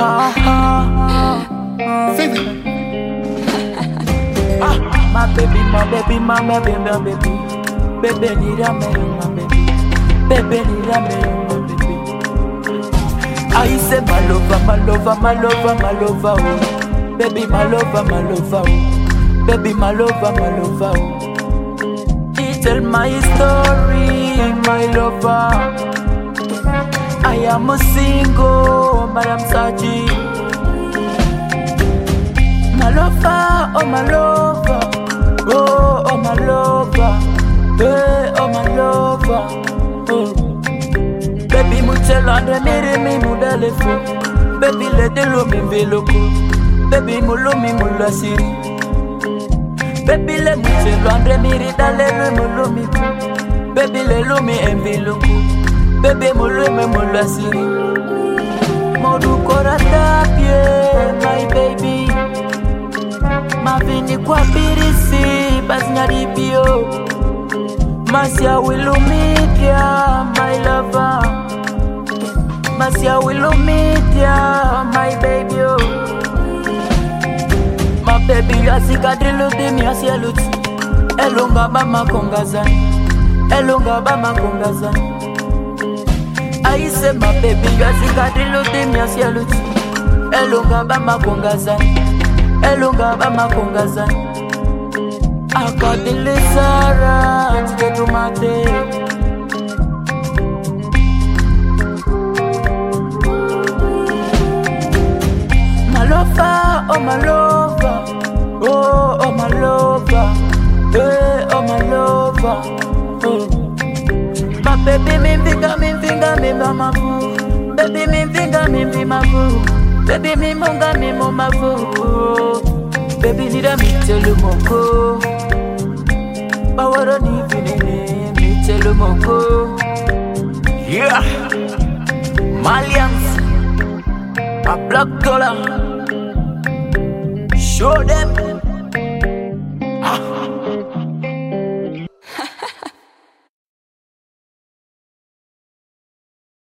My baby, my baby, my baby, my baby. Baby, need a man, my baby. Baby, need a man, my baby. I say my lover, my lover, my lover, my lover, oh. Baby, my lover, my lover, oh. Baby, my lover, my lover, oh. He tell my story, my lover. I am a single, but I'm searching. My lover, oh my lover, oh my lover, hey, oh my lover, oh. Baby muchelo andre mire mi mudalefu, baby le delo mi veloko, baby mulumi mulasiri, baby le muchelo andre mire dale le mulumi, baby le lumi enveloko, baby mulumi mulasiri, modu korata pie, my baby. Mavini kwa birisi basnyaribio Masia wilumidia my lover Masia wilumidia my baby oh. My baby yasikadrilu dimi yasieluti Elunga bama kongazani Elunga bama kongazani I say my baby yasikadrilu dimi yasieluti Elunga bama kongazani Elunga bama kongazani Akadile sara Tiketumate My lover, oh my lover Oh my lover Hey, oh my lover oh. My baby mi finga mi mama fu Baby mi finga mi mafu Baby mi monga mi mama fu Baby nida mi tell moko Bawaro ni finene mi tell moko Yeah Malians A black dollar Show them